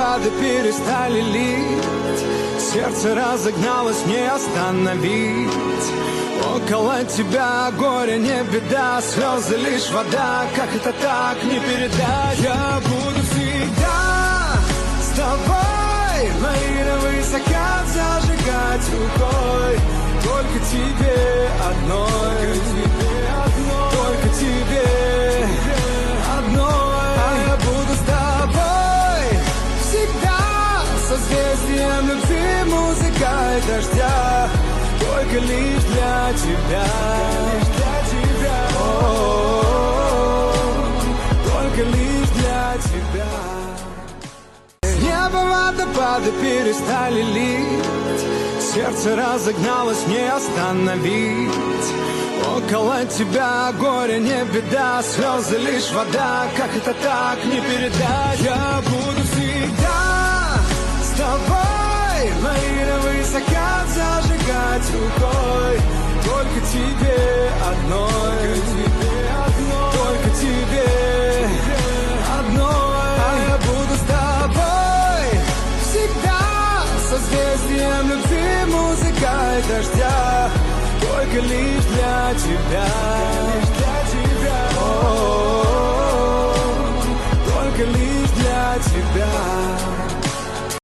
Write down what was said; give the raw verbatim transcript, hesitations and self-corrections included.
водопады перестали лить, сердце разогналось, не остановить. Около тебя горе не беда, слезы лишь вода, как это так не передать. Я буду всегда с тобой, мои высока зажигать рукой. Только тебе одной, только тебе одной. А я буду с тобой всегда, созвездием любви, музыкой дождя. Только лишь для тебя, о-о-о-о, только лишь для тебя. С неба водопады перестали лить, сердце разогналось, не остановить. Около тебя горе не беда, слезы лишь вода, как это так не передать. Я буду всегда с тобой, мои высока зажигать рукой. Только тебе одной, только тебе одной. А я буду с тобой всегда, созвездием любви, музыкой дождя. Только лишь для тебя, о-о-о-о, только лишь для тебя.